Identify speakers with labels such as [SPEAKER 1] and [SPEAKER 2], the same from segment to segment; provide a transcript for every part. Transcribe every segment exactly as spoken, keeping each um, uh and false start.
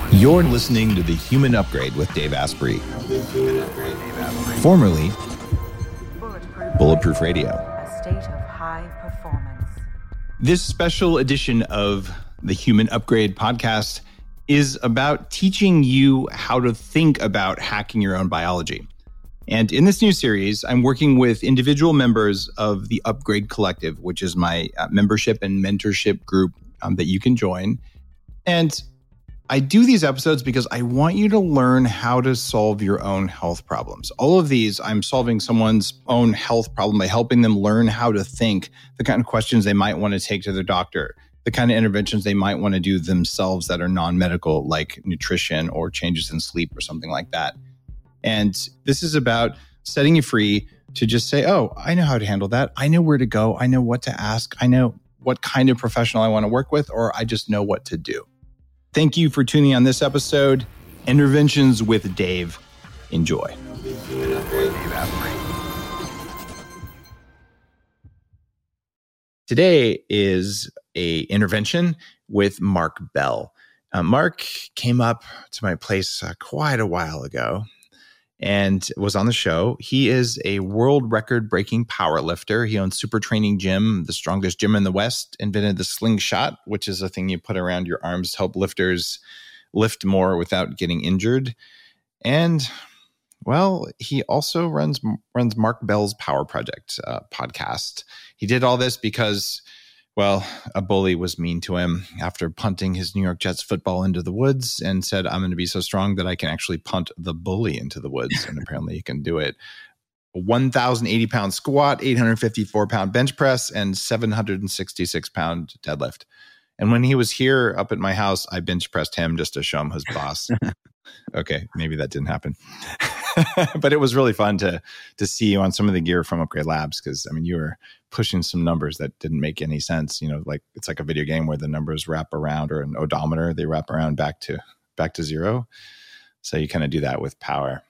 [SPEAKER 1] You're listening to The Human Upgrade with Dave Asprey, formerly
[SPEAKER 2] Bulletproof,
[SPEAKER 1] Bulletproof Radio.
[SPEAKER 2] a state of high performance.
[SPEAKER 1] This special edition of the Human Upgrade podcast is about teaching you how to think about hacking your own biology. And in this new series, I'm working with individual members of the Upgrade Collective, which is my uh, membership and mentorship group um, that you can join. And I do these episodes because I want you to learn how to solve your own health problems. All of these, I'm solving someone's own health problem by helping them learn how to think, the kind of questions they might want to take to their doctor, the kind of interventions they might want to do themselves that are non-medical, like nutrition or changes in sleep or something like that. And this is about setting you free to just say, oh, I know how to handle that. I know where to go. I know what to ask. I know what kind of professional I want to work with, or I just know what to do. Thank you for tuning in on this episode, Interventions with Dave. Enjoy. Today is a intervention with Mark Bell. Uh, Mark came up to my place uh, quite a while ago and was on the show. He is a world record-breaking power lifter. He owns Super Training Gym, the strongest gym in the West, invented the slingshot, which is a thing you put around your arms to help lifters lift more without getting injured. And, well, he also runs runs Mark Bell's Power Project uh, podcast. He did all this because, well, a bully was mean to him after punting his New York Jets football into the woods and said, I'm going to be so strong that I can actually punt the bully into the woods. And apparently he can do it. A one thousand eighty pound squat, eight hundred fifty-four pound bench press, and seven hundred sixty-six pound deadlift. And when he was here up at my house, I bench pressed him just to show him his boss. Okay, maybe that didn't happen. But it was really fun to to see you on some of the gear from Upgrade Labs because, I mean, you were pushing some numbers that didn't make any sense. You know, like it's like a video game where the numbers wrap around, or an odometer, they wrap around back to back to zero. So you kind of do that with power.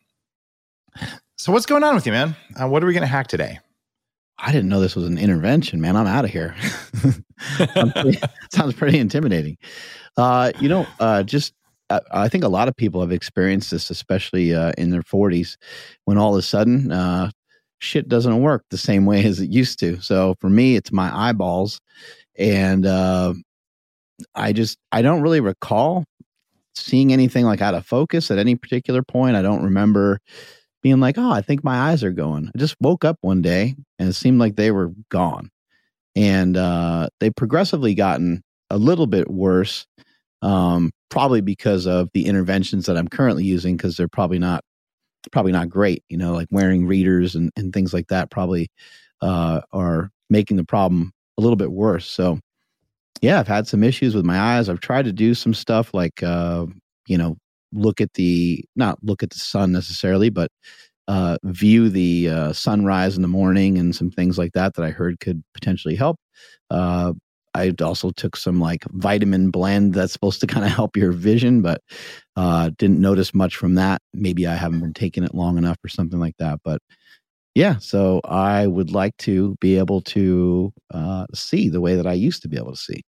[SPEAKER 1] So what's going on with you, man? Uh, what are we going to hack today?
[SPEAKER 3] I didn't know this was an intervention, man. I'm out of here. sounds, pretty, sounds pretty intimidating. Uh, you know, uh, just I, I think a lot of people have experienced this, especially uh, in their forties, when all of a sudden uh, shit doesn't work the same way as it used to. So for me, it's my eyeballs, and uh, I just I don't really recall seeing anything like out of focus at any particular point. I don't remember being like, oh, I think my eyes are going. I just woke up one day and it seemed like they were gone. And uh, they've progressively gotten a little bit worse, um, probably because of the interventions that I'm currently using, because they're probably not probably not great. You know, like wearing readers and, and things like that probably uh, are making the problem a little bit worse. So, yeah, I've had some issues with my eyes. I've tried to do some stuff like, uh, you know, look at the, not look at the sun necessarily, but uh, view the uh, sunrise in the morning and some things like that that I heard could potentially help. Uh, I also took some like vitamin blend that's supposed to kind of help your vision, but uh, didn't notice much from that. Maybe I haven't been taking it long enough or something like that. But yeah, so I would like to be able to uh, see the way that I used to be able to see.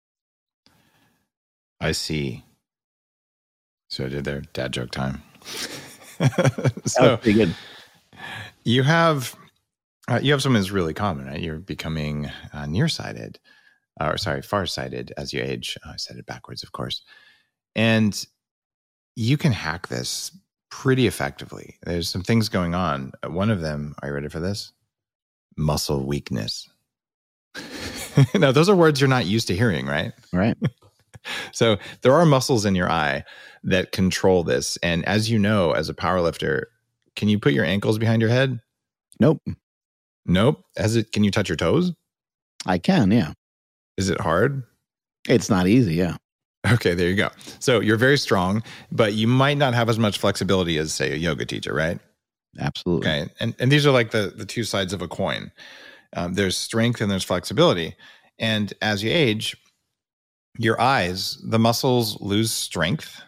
[SPEAKER 1] I see. So I did their dad joke time.
[SPEAKER 3] So pretty good.
[SPEAKER 1] You have uh, you have something that's really common, right? You're becoming uh, nearsighted, or sorry, farsighted as you age. Oh, I said it backwards, of course. And you can hack this pretty effectively. There's some things going on. One of them, are you ready for this? Muscle weakness. Now, those are words you're not used to hearing, right?
[SPEAKER 3] Right.
[SPEAKER 1] So there are muscles in your eye that control this. And as you know, as a powerlifter, can you put your ankles behind your head?
[SPEAKER 3] Nope.
[SPEAKER 1] Nope. As it, can you touch your toes?
[SPEAKER 3] I can, yeah.
[SPEAKER 1] Is it hard?
[SPEAKER 3] It's not easy, yeah.
[SPEAKER 1] Okay, there you go. So you're very strong, but you might not have as much flexibility as, say, a yoga teacher, right?
[SPEAKER 3] Absolutely.
[SPEAKER 1] Okay. And and these are like the, the two sides of a coin. Um, there's strength and there's flexibility. And as you age, your eyes, the muscles lose strength.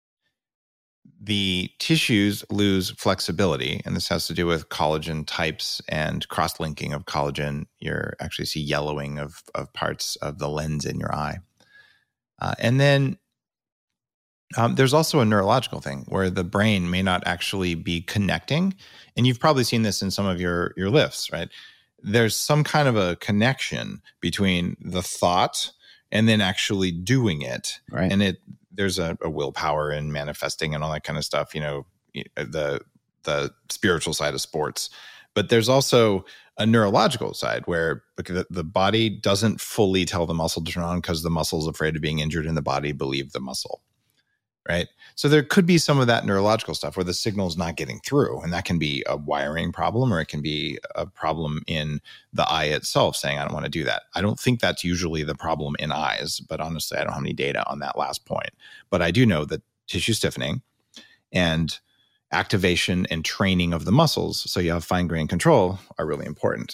[SPEAKER 1] The tissues lose flexibility, and this has to do with collagen types and cross-linking of collagen. You actually see yellowing of, of parts of the lens in your eye. Uh, and then Um, there's also a neurological thing where the brain may not actually be connecting. And you've probably seen this in some of your, your lifts, right? There's some kind of a connection between the thought and then actually doing it.
[SPEAKER 3] Right.
[SPEAKER 1] And it there's a, a willpower and manifesting and all that kind of stuff, you know, the the spiritual side of sports. But there's also a neurological side where the, the body doesn't fully tell the muscle to turn on because the muscle is afraid of being injured and the body believes the muscle. Right. So there could be some of that neurological stuff where the signal is not getting through. And that can be a wiring problem, or it can be a problem in the eye itself saying, I don't want to do that. I don't think that's usually the problem in eyes, but honestly, I don't have any data on that last point. But I do know that tissue stiffening and activation and training of the muscles, so you have fine grain control, are really important.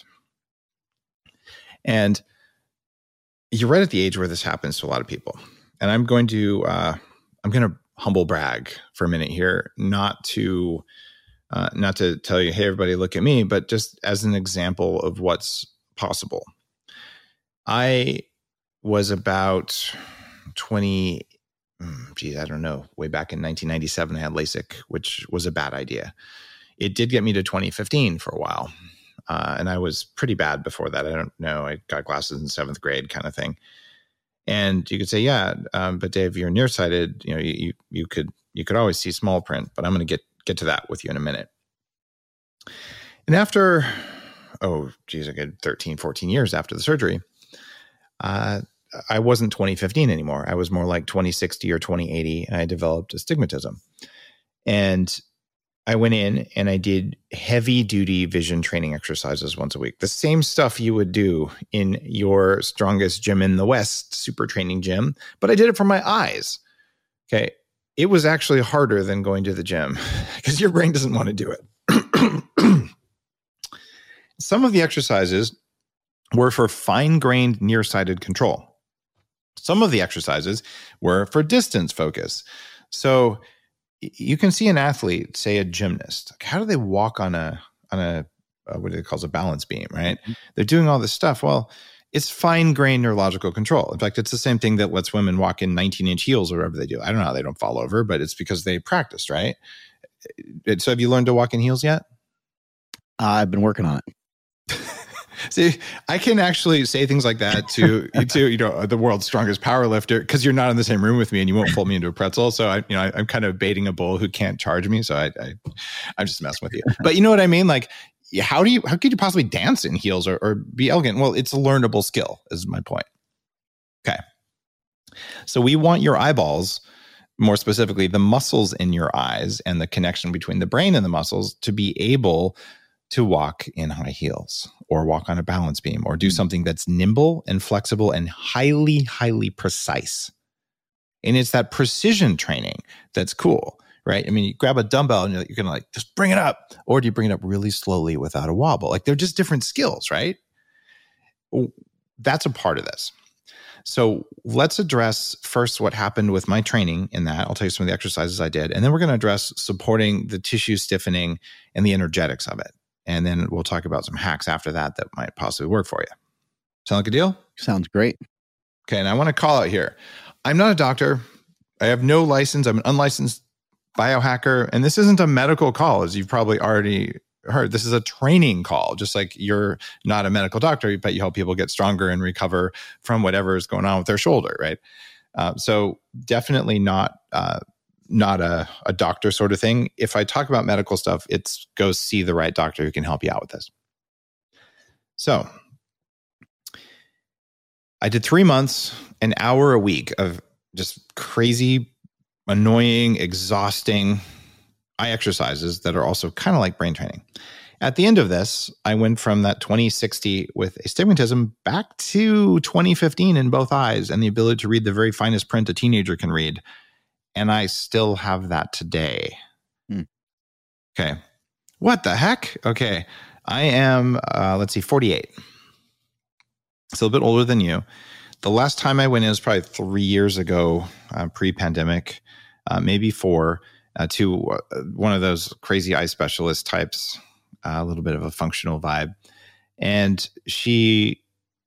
[SPEAKER 1] And you're right at the age where this happens to a lot of people. And I'm going to, uh, I'm going to humble brag for a minute here, not to, uh, not to tell you, hey, everybody, look at me, but just as an example of what's possible. I was about twenty, geez, I don't know, way back in nineteen ninety-seven, I had LASIK, which was a bad idea. It did get me to twenty fifteen for a while. Uh, and I was pretty bad before that. I don't know. I got glasses in seventh grade kind of thing. And you could say, yeah, um, but Dave, you're nearsighted. You know, you you could you could always see small print, but I'm going to get get to that with you in a minute. And after, oh, geez, I get thirteen, fourteen years after the surgery, uh, I wasn't twenty fifteen anymore. I was more like twenty sixty or twenty eighty, and I developed astigmatism. And I went in and I did heavy duty vision training exercises once a week. The same stuff you would do in your strongest gym in the West, super training gym, but I did it for my eyes. Okay. It was actually harder than going to the gym because your brain doesn't want to do it. Some of the exercises were for fine-grained nearsighted control. Some of the exercises were for distance focus. So you can see an athlete, say a gymnast, like how do they walk on a, on a, uh, what do they call a balance beam, right? Mm-hmm. They're doing all this stuff. Well, it's fine-grained neurological control. In fact, it's the same thing that lets women walk in nineteen-inch heels or whatever they do. I don't know how they don't fall over, but it's because they practiced, right? So have you learned to walk in heels yet?
[SPEAKER 3] Uh, I've been working on it.
[SPEAKER 1] See, I can actually say things like that to, to you know, the world's strongest power lifter because you're not in the same room with me and you won't pull me into a pretzel. So I, you know, I, I'm kind of baiting a bull who can't charge me. So I, I, I'm just messing with you. But you know what I mean? Like, how do you, how could you possibly dance in heels or, or be elegant? Well, it's a learnable skill, is my point. Okay. So we want your eyeballs, more specifically, the muscles in your eyes and the connection between the brain and the muscles to be able to walk in high heels or walk on a balance beam or do something that's nimble and flexible and highly, highly precise. And it's that precision training that's cool, right? I mean, you grab a dumbbell and you're, you're going to like, just bring it up. Or do you bring it up really slowly without a wobble? Like they're just different skills, right? That's a part of this. So let's address first what happened with my training in that. I'll tell you some of the exercises I did. And then we're going to address supporting the tissue stiffening and the energetics of it. And then we'll talk about some hacks after that that might possibly work for you. Sound like a deal?
[SPEAKER 3] Sounds great.
[SPEAKER 1] Okay, and I want to call out here. I'm not a doctor. I have no license. I'm an unlicensed biohacker. And this isn't a medical call, as you've probably already heard. This is a training call, just like you're not a medical doctor, but you help people get stronger and recover from whatever is going on with their shoulder, right? Uh, so definitely not... Uh, not a, a doctor sort of thing. If I talk about medical stuff, it's go see the right doctor who can help you out with this. So I did three months, an hour a week of just crazy, annoying, exhausting eye exercises that are also kind of like brain training. At the end of this, I went from that twenty sixty with astigmatism back to twenty fifteen in both eyes and the ability to read the very finest print a teenager can read. And I still have that today. Hmm. Okay. What the heck? Okay. I am, uh, let's see, forty-eight. Still a bit older than you. The last time I went in was probably three years ago, uh, pre-pandemic, uh, maybe four, uh, to uh, one of those crazy eye specialist types, uh, a little bit of a functional vibe. And she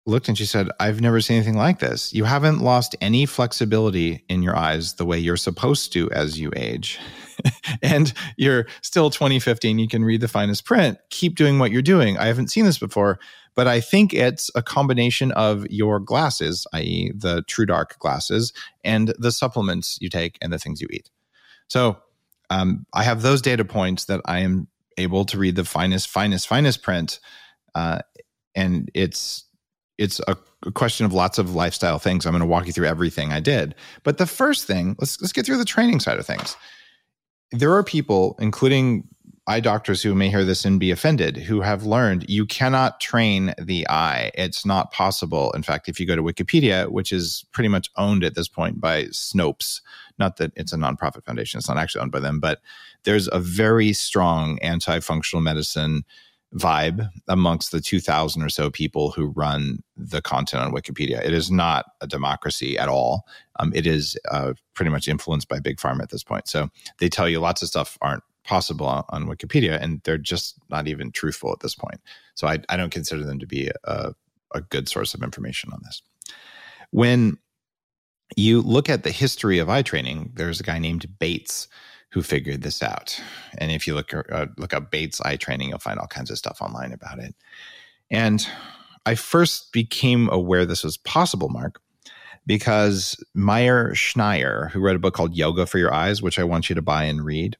[SPEAKER 1] looked and she said, I've never seen anything like this. You haven't lost any flexibility in your eyes the way you're supposed to as you age. And you're still twenty fifteen. You can read the finest print. Keep doing what you're doing. I haven't seen this before, but I think it's a combination of your glasses, that is the TrueDark glasses, and the supplements you take and the things you eat. So um, I have those data points that I am able to read the finest, finest, finest print. Uh, and it's it's a, a question of lots of lifestyle things. I'm going to walk you through everything I did. But the first thing, let's let's get through the training side of things. There are people, including eye doctors who may hear this and be offended, who have learned you cannot train the eye. It's not possible. In fact, if you go to Wikipedia, which is pretty much owned at this point by Snopes, not that it's a nonprofit foundation, it's not actually owned by them, but there's a very strong anti-functional medicine vibe amongst the two thousand or so people who run the content on Wikipedia. It is not a democracy at all. Um, it is uh, pretty much influenced by Big Pharma at this point. So they tell you lots of stuff aren't possible on, on Wikipedia, and they're just not even truthful at this point. So I, I don't consider them to be a, a good source of information on this. When you look at the history of eye training, there's a guy named Bates who figured this out. And if you look uh, look up Bates eye training, you'll find all kinds of stuff online about it. And I first became aware this was possible, Mark, because Meyer Schneier, who wrote a book called Yoga for Your Eyes, which I want you to buy and read,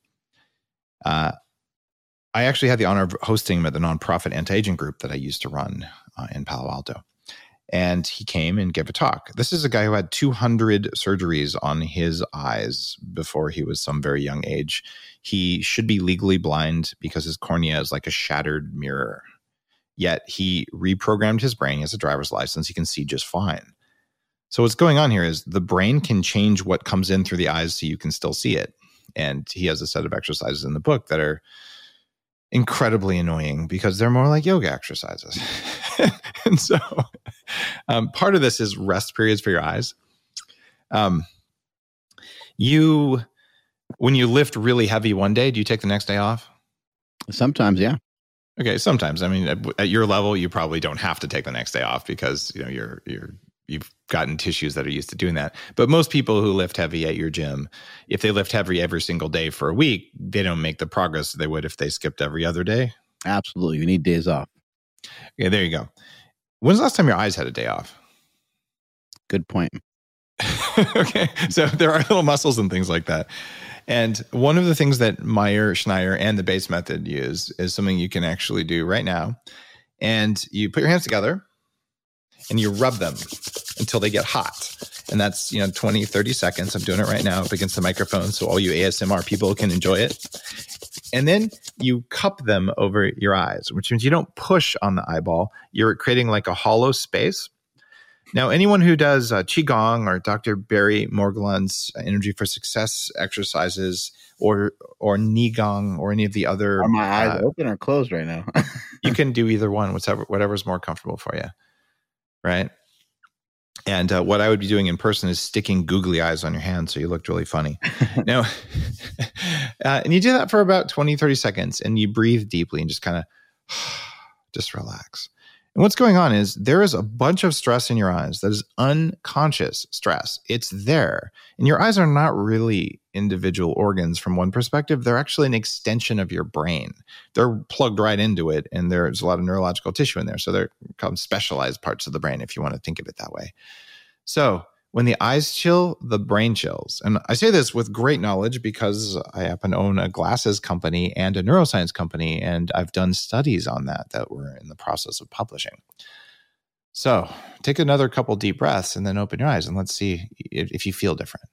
[SPEAKER 1] uh, I actually had the honor of hosting him at the nonprofit anti-aging group that I used to run uh, in Palo Alto. And he came and gave a talk. This is a guy who had two hundred surgeries on his eyes before he was some very young age. He should be legally blind because his cornea is like a shattered mirror. Yet he reprogrammed his brain. He has a driver's license. He can see just fine. So what's going on here is the brain can change what comes in through the eyes so you can still see it. And he has a set of exercises in the book that are incredibly annoying because they're more like yoga exercises. And so um, part of this is rest periods for your eyes. Um, you, when you lift really heavy one day, do you take the next day off?
[SPEAKER 3] Sometimes, yeah.
[SPEAKER 1] Okay, sometimes. I mean, at, at your level, you probably don't have to take the next day off because you know you're you're you've gotten tissues that are used to doing that. But most people who lift heavy at your gym, if they lift heavy every single day for a week, they don't make the progress they would if they skipped every other day.
[SPEAKER 3] Absolutely. You need days off.
[SPEAKER 1] Okay, there you go. When's the last time your eyes had a day off?
[SPEAKER 3] Good point.
[SPEAKER 1] Okay, so there are little muscles and things like that. And one of the things that Meyer Schneier and the Bates method use is something you can actually do right now. And you put your hands together and you rub them until they get hot. And that's, you know, twenty, thirty seconds. I'm doing it right now up against the microphone so all you A S M R people can enjoy it. And then you cup them over your eyes, which means you don't push on the eyeball. You're creating like a hollow space. Now, anyone who does uh, Qigong or Doctor Barry Morguelan's Energy for Success exercises or or Nigong or any of the other...
[SPEAKER 3] Are my eyes
[SPEAKER 1] uh,
[SPEAKER 3] open or closed right now?
[SPEAKER 1] You can do either one, whatever whatever's more comfortable for you, right? And uh, what I would be doing in person is sticking googly eyes on your hands so you looked really funny. Now, uh, and you do that for about twenty, thirty seconds, and you breathe deeply and just kind of just relax. And what's going on is there is a bunch of stress in your eyes that is unconscious stress. It's there. And your eyes are not really individual organs from one perspective. They're actually an extension of your brain. They're plugged right into it, and there's a lot of neurological tissue in there. So they're called specialized parts of the brain, if you want to think of it that way. So when the eyes chill, the brain chills. And I say this with great knowledge because I happen to own a glasses company and a neuroscience company, and I've done studies on that that we're in the process of publishing. So take another couple deep breaths and then open your eyes and let's see if, if you feel different.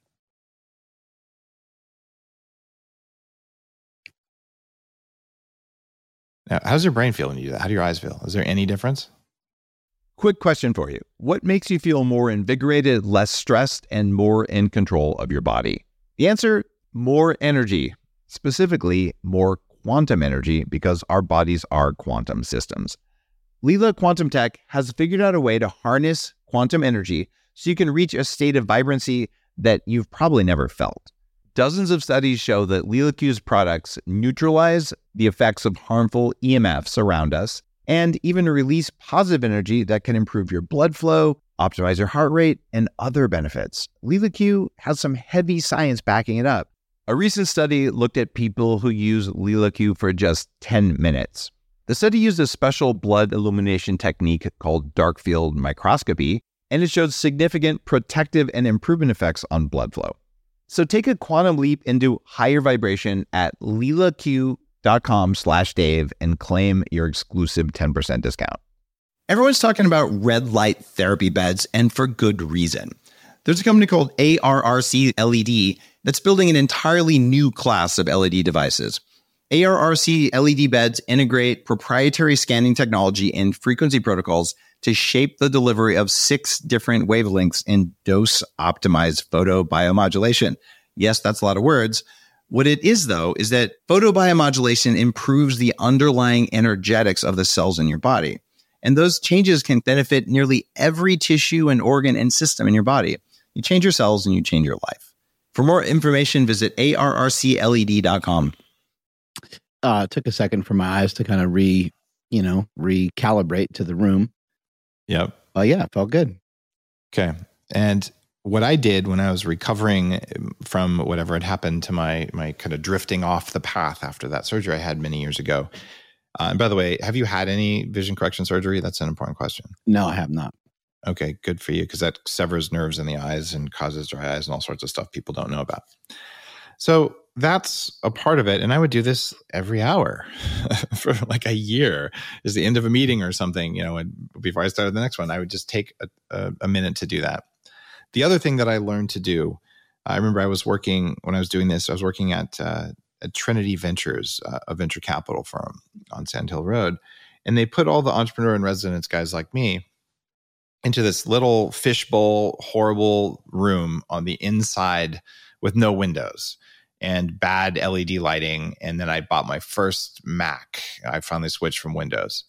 [SPEAKER 1] Now, how's your brain feel when you do that? How do your eyes feel? Is there any difference?
[SPEAKER 4] Quick question for you. What makes you feel more invigorated, less stressed, and more in control of your body? The answer, more energy, specifically more quantum energy, because our bodies are quantum systems. Lila Quantum Tech has figured out a way to harness quantum energy so you can reach a state of vibrancy that you've probably never felt. Dozens of studies show that Lila Q's products neutralize the effects of harmful E M Fs around us, and even release positive energy that can improve your blood flow, optimize your heart rate, and other benefits. LilaQ has some heavy science backing it up. A recent study looked at people who use LilaQ for just ten minutes. The study used a special blood illumination technique called dark field microscopy, and it showed significant protective and improvement effects on blood flow. So take a quantum leap into higher vibration at lilaq.com slash Dave and claim your exclusive ten percent discount.
[SPEAKER 5] Everyone's talking about red light therapy beds, and for good reason. There's a company called A R R C L E D that's building an entirely new class of L E D devices. A R R C L E D beds integrate proprietary scanning technology and frequency protocols to shape the delivery of six different wavelengths in dose-optimized photobiomodulation. Yes, that's a lot of words. What it is, though, is that photobiomodulation improves the underlying energetics of the cells in your body. And those changes can benefit nearly every tissue and organ and system in your body. You change your cells and you change your life. For more information, visit A R R C L E D dot com.
[SPEAKER 3] Uh, it took a second for my eyes to kind of re, you know, recalibrate to the room.
[SPEAKER 1] Yep.
[SPEAKER 3] Oh, yeah, it felt good.
[SPEAKER 1] Okay. And what I did when I was recovering from whatever had happened to my my kind of drifting off the path after that surgery I had many years ago. Uh, and by the way, have you had any vision correction surgery? That's an important question.
[SPEAKER 3] No, I have not.
[SPEAKER 1] Okay, good for you, because that severs nerves in the eyes and causes dry eyes and all sorts of stuff people don't know about. So that's a part of it. And I would do this every hour for like a year. Is the end of a meeting or something, you know, and before I started the next one, I would just take a, a, a minute to do that. The other thing that I learned to do, I remember I was working, when I was doing this, I was working at, uh, at Trinity Ventures, uh, a venture capital firm on Sand Hill Road. And they put all the entrepreneur in residence guys like me into this little fishbowl, horrible room on the inside with no windows and bad L E D lighting. And then I bought my first Mac. I finally switched from Windows.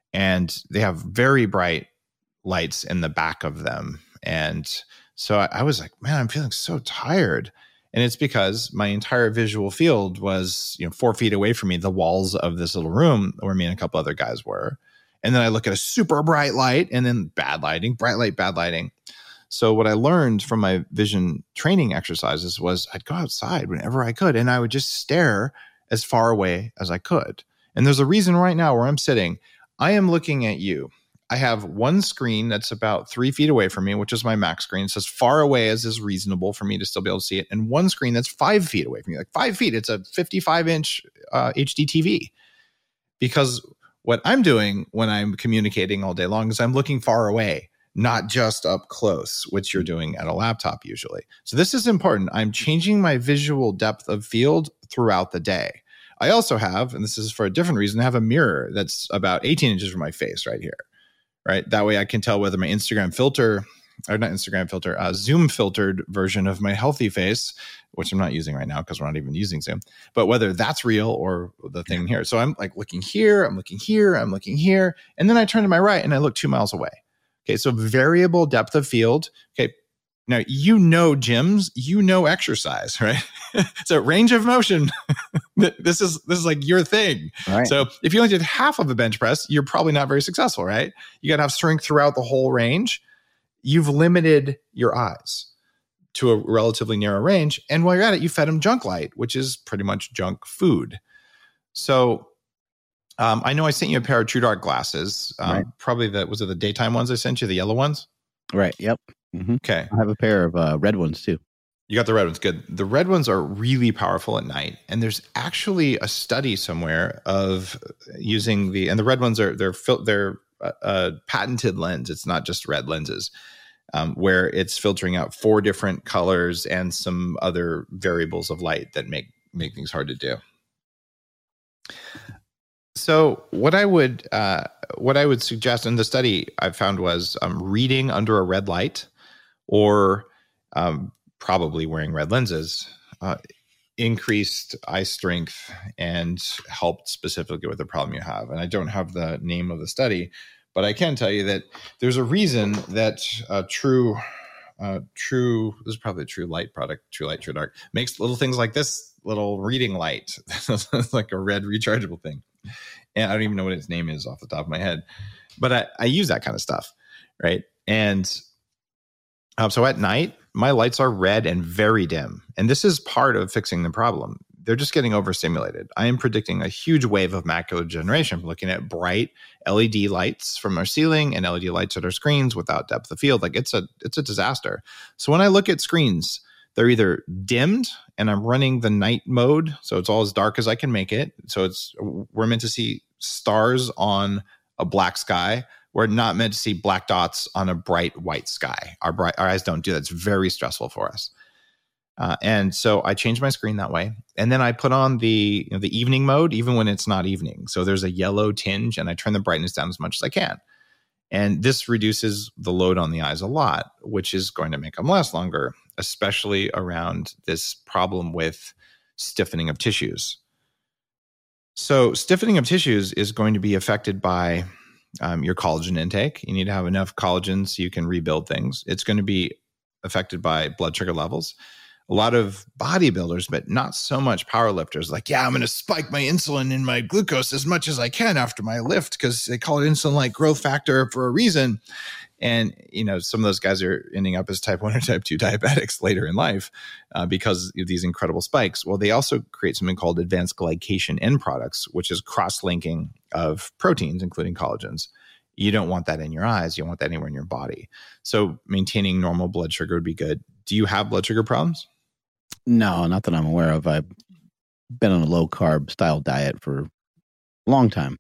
[SPEAKER 1] And they have very bright lights in the back of them. And so I, I was like, man, I'm feeling so tired. And it's because my entire visual field was, you know, four feet away from me, the walls of this little room where me and a couple other guys were. And then I look at a super bright light and then bad lighting, bright light, bad lighting. So what I learned from my vision training exercises was I'd go outside whenever I could, and I would just stare as far away as I could. And there's a reason right now where I'm sitting. I am looking at you. I have one screen that's about three feet away from me, which is my Mac screen. It's as far away as is reasonable for me to still be able to see it. And one screen that's five feet away from me, like five feet. It's a fifty-five inch uh, H D T V. Because what I'm doing when I'm communicating all day long is I'm looking far away, not just up close, which you're doing at a laptop usually. So this is important. I'm changing my visual depth of field throughout the day. I also have, and this is for a different reason, I have a mirror that's about eighteen inches from my face right here, right? That way I can tell whether my Instagram filter, or not Instagram filter, uh, Zoom filtered version of my healthy face, which I'm not using right now because we're not even using Zoom, but whether that's real or the thing here. So I'm like looking here, I'm looking here, I'm looking here. And then I turn to my right and I look two miles away. Okay, so variable depth of field. Okay, now you know gyms, you know exercise, right? So range of motion, this is this is like your thing. Right. So if you only did half of a bench press, you're probably not very successful, right? You got to have strength throughout the whole range. You've limited your eyes to a relatively narrow range, and while you're at it, you fed them junk light, which is pretty much junk food. So. Um, I know I sent you a pair of True Dark glasses. Um, right. Probably the, was it the daytime ones I sent you, the yellow ones?
[SPEAKER 3] Right. Yep.
[SPEAKER 1] Mm-hmm. Okay.
[SPEAKER 3] I have a pair of uh, red ones too.
[SPEAKER 1] You got the red ones. Good. The red ones are really powerful at night. And there's actually a study somewhere of using the, and the red ones are, they're, fil- they're a, a patented lens. It's not just red lenses, um, where it's filtering out four different colors and some other variables of light that make, make things hard to do. So what I would uh, what I would suggest in the study I found was um, reading under a red light, or um, probably wearing red lenses, uh, increased eye strength and helped specifically with the problem you have. And I don't have the name of the study, but I can tell you that there's a reason that uh, True uh, True this is probably a True Light product, True Light, True Dark, makes little things like this little reading light, like a red rechargeable thing. And I don't even know what its name is off the top of my head, but I, I use that kind of stuff, right? And um, so at night, my lights are red and very dim. And this is part of fixing the problem. They're just getting overstimulated. I am predicting a huge wave of macular degeneration from looking at bright L E D lights from our ceiling and L E D lights at our screens without depth of field. Like it's a it's a disaster. So when I look at screens, they're either dimmed and I'm running the night mode, so it's all as dark as I can make it. So it's we're meant to see stars on a black sky. We're not meant to see black dots on a bright white sky. Our bright our eyes don't do that. It's very stressful for us. Uh, and so I changed my screen that way. And then I put on the, you know, the evening mode, even when it's not evening. So there's a yellow tinge and I turn the brightness down as much as I can. And this reduces the load on the eyes a lot, which is going to make them last longer, especially around this problem with stiffening of tissues. So stiffening of tissues is going to be affected by um, your collagen intake. You need to have enough collagen so you can rebuild things. It's going to be affected by blood sugar levels. A lot of bodybuilders, but not so much powerlifters, like, yeah, I'm going to spike my insulin and my glucose as much as I can after my lift because they call it insulin-like growth factor for a reason. And, you know, some of those guys are ending up as type one or type two diabetics later in life uh, because of these incredible spikes. Well, they also create something called advanced glycation end products, which is cross-linking of proteins, including collagens. You don't want that in your eyes. You don't want that anywhere in your body. So maintaining normal blood sugar would be good. Do you have blood sugar problems?
[SPEAKER 3] No, not that I'm aware of. I've been on a low carb style diet for a long time.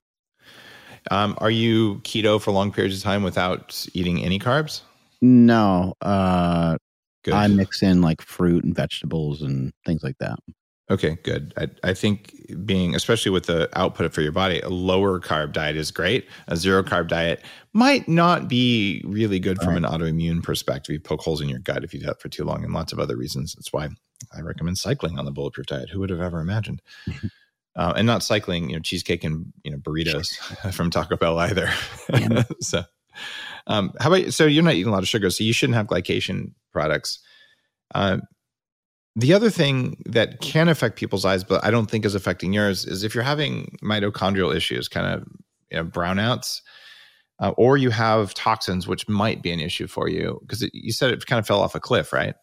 [SPEAKER 1] Um, are you keto for long periods of time without eating any carbs?
[SPEAKER 3] No, uh,
[SPEAKER 1] Good.
[SPEAKER 3] I mix in like fruit and vegetables and things like that.
[SPEAKER 1] Okay, good. I, I think being, especially with the output for your body, a lower carb diet is great. A zero carb diet might not be really good from an autoimmune perspective. You poke holes in your gut if you do that for too long and lots of other reasons. That's why I recommend cycling on the Bulletproof diet. Who would have ever imagined? uh, and not cycling, you know, cheesecake and, you know, burritos from Taco Bell either. Yeah. so, um, how about, so you're not eating a lot of sugar, so you shouldn't have glycation products. Uh, The other thing that can affect people's eyes, but I don't think is affecting yours, is if you're having mitochondrial issues, kind of, you know, brownouts, uh, or you have toxins, which might be an issue for you, because you said it kind of fell off a cliff, right?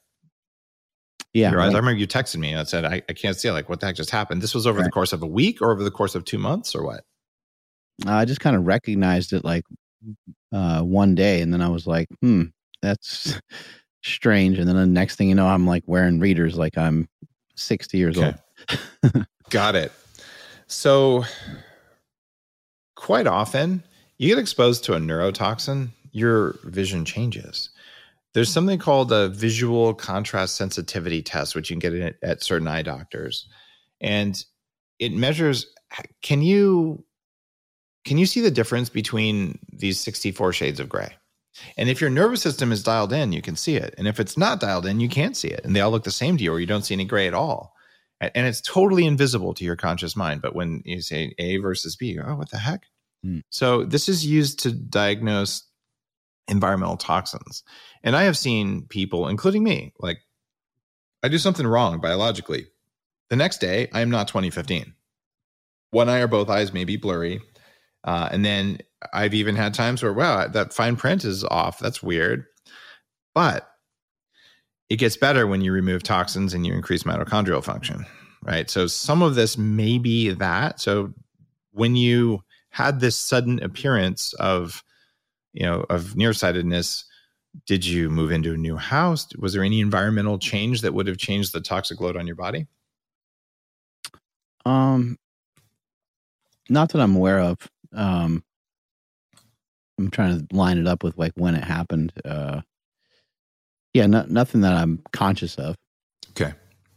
[SPEAKER 3] Yeah.
[SPEAKER 1] Your eyes,
[SPEAKER 3] right.
[SPEAKER 1] I remember you texted me and said, I, I can't see it. Like, what the heck just happened? This was over
[SPEAKER 3] Right.
[SPEAKER 1] the course of a week or over the course of two months or what?
[SPEAKER 3] I just kind of recognized it like uh, one day, and then I was like, hmm, that's strange. And then the next thing you know, I'm like wearing readers like I'm sixty years
[SPEAKER 1] Okay.
[SPEAKER 3] old.
[SPEAKER 1] Got it. So quite often you get exposed to a neurotoxin, your vision changes. There's something called a visual contrast sensitivity test, which you can get at, at certain eye doctors. And it measures, can you, can you see the difference between these sixty-four shades of gray? And if your nervous system is dialed in, you can see it. And if it's not dialed in, you can't see it. And they all look the same to you, or you don't see any gray at all. And it's totally invisible to your conscious mind. But when you say A versus B, you go, oh, what the heck?
[SPEAKER 3] Hmm.
[SPEAKER 1] So this is used to diagnose environmental toxins. And I have seen people, including me, like, I do something wrong biologically. The next day, I am not twenty fifteen. One eye or both eyes may be blurry. Uh, and then I've even had times where, wow, that fine print is off. That's weird. But it gets better when you remove toxins and you increase mitochondrial function, right? So some of this may be that. So when you had this sudden appearance of, you know, of nearsightedness, did you move into a new house? Was there any environmental change that would have changed the toxic load on your body?
[SPEAKER 3] Um, not that I'm aware of. Um, I'm trying to line it up with like when it happened. Uh, yeah, no, nothing that I'm conscious of.
[SPEAKER 1] Okay.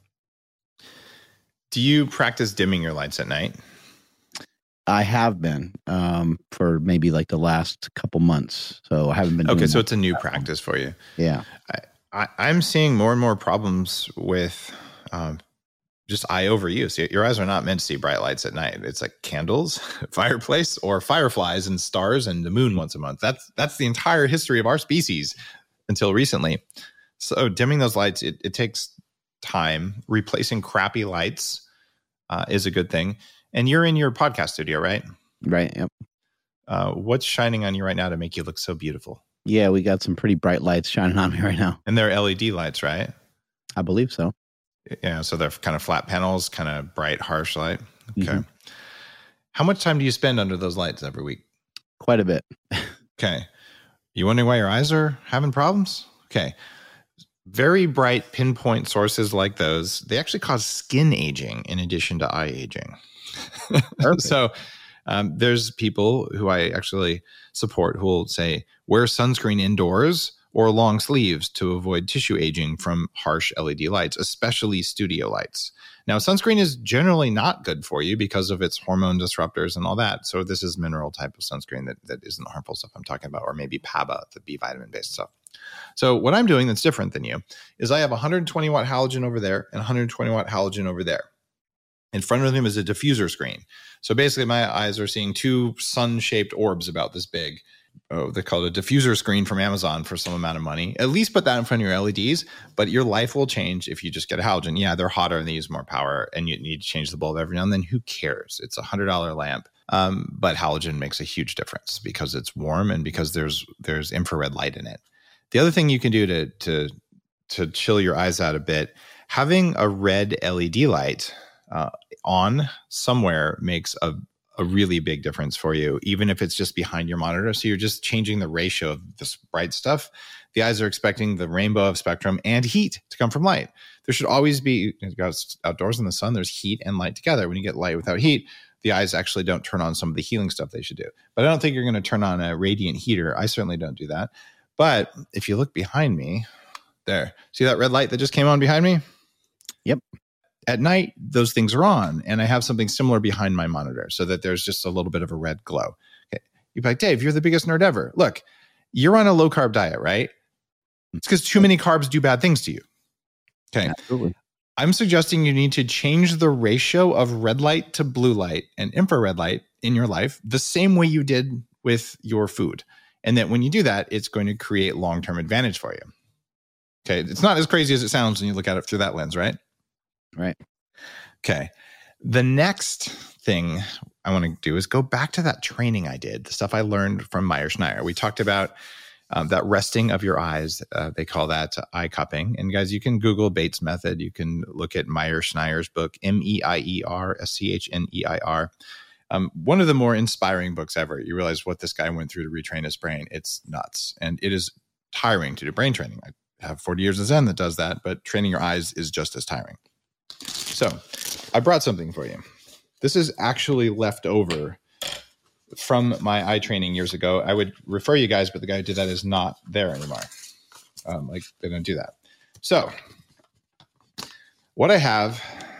[SPEAKER 1] Do you practice dimming your lights at night?
[SPEAKER 3] I have been um, for maybe like the last couple months. So I haven't been.
[SPEAKER 1] Okay,
[SPEAKER 3] doing
[SPEAKER 1] so
[SPEAKER 3] that.
[SPEAKER 1] it's a new practice for you.
[SPEAKER 3] Yeah.
[SPEAKER 1] I, I, I'm seeing more and more problems with um, just eye overuse. Your eyes are not meant to see bright lights at night. It's like candles, fireplace, or fireflies and stars and the moon once a month. That's that's the entire history of our species until recently. So dimming those lights, it, it takes time. Replacing crappy lights uh, is a good thing. And you're in your podcast studio, right?
[SPEAKER 3] Right. Yep.
[SPEAKER 1] Uh, what's shining on you right now to make you look so beautiful?
[SPEAKER 3] Yeah, we got some pretty bright lights shining on me right now.
[SPEAKER 1] And they're L E D lights, right?
[SPEAKER 3] I believe so.
[SPEAKER 1] Yeah, so they're kind of flat panels, kind of bright, harsh light. Okay.
[SPEAKER 3] Mm-hmm.
[SPEAKER 1] How much time do you spend under those lights every week?
[SPEAKER 3] Quite a bit.
[SPEAKER 1] Okay. You wondering why your eyes are having problems? Okay. Very bright pinpoint sources like those, they actually cause skin aging in addition to eye aging. So um, there's people who I actually support who will say, wear sunscreen indoors or long sleeves to avoid tissue aging from harsh L E D lights, especially studio lights. Now, sunscreen is generally not good for you because of its hormone disruptors and all that. So this is mineral type of sunscreen that, that isn't the harmful stuff I'm talking about, or maybe P A B A, the B vitamin based stuff. So what I'm doing that's different than you is I have one hundred twenty watt halogen over there and one hundred twenty watt halogen over there. In front of them is a diffuser screen. So basically my eyes are seeing two sun-shaped orbs about this big. Oh, they call it a diffuser screen from Amazon for some amount of money. At least put that in front of your L E Ds, but your life will change if you just get a halogen. Yeah, they're hotter and they use more power and you need to change the bulb every now and then. Who cares? It's a one hundred dollars lamp. Um, but halogen makes a huge difference because it's warm and because there's there's infrared light in it. The other thing you can do to to to chill your eyes out a bit, having a red L E D light uh, on somewhere makes a a really big difference for you, even if it's just behind your monitor. So you're just changing the ratio of this bright stuff. The eyes are expecting the rainbow of spectrum and heat to come from light. There should always be, outdoors in the sun, there's heat and light together. When you get light without heat, the eyes actually don't turn on some of the healing stuff they should do. But I don't think you're going to turn on a radiant heater. I certainly don't do that. But if you look behind me, there, see that red light that just came on behind me?
[SPEAKER 3] Yep.
[SPEAKER 1] At night, those things are on, and I have something similar behind my monitor so that there's just a little bit of a red glow. Okay. You'd be like, Dave, you're the biggest nerd ever. Look, you're on a low-carb diet, right? It's because too many carbs do bad things to you. Okay.
[SPEAKER 3] Absolutely.
[SPEAKER 1] I'm suggesting you need to change the ratio of red light to blue light and infrared light in your life the same way you did with your food. And that when you do that, it's going to create long-term advantage for you. Okay. It's not as crazy as it sounds when you look at it through that lens, right?
[SPEAKER 3] Right.
[SPEAKER 1] Okay. The next thing I want to do is go back to that training I did, the stuff I learned from Meyer-Schneier. We talked about um, that resting of your eyes. Uh, they call that uh, eye cupping. And guys, you can Google Bates method. You can look at Meyer-Schneier's book, M E I E R S C H N E I R. Um, one of the more inspiring books ever. You realize what this guy went through to retrain his brain. It's nuts. And it is tiring to do brain training. I have forty years of Zen that does that, but training your eyes is just as tiring. So I brought something for you. This is actually left over from my eye training years ago. I would refer you guys, but the guy who did that is not there anymore. Um, like they don't do that. So what I have,